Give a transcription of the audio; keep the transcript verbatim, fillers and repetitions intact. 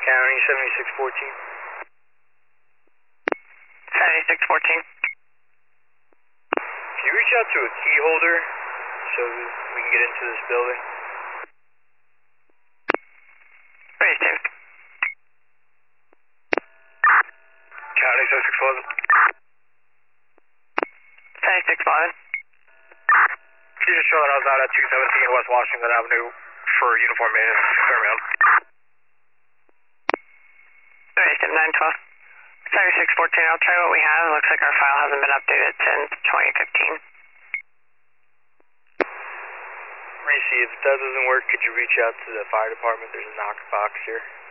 County, seventy-six fourteen. seventy-six fourteen. Can you reach out to a key holder so we can get into this building? Raise David. County, seventy-six eleven. seventy-six eleven. Can you just show that I was out at two seventeen West Washington Avenue for uniform maintenance? Clear me out. Raise David, nine twelve. seventy-six fourteen, I'll try what we have. It looks like our file hasn't been updated since twenty fifteen. Reese, if that doesn't work, could you reach out to the fire department? There's a knock box here.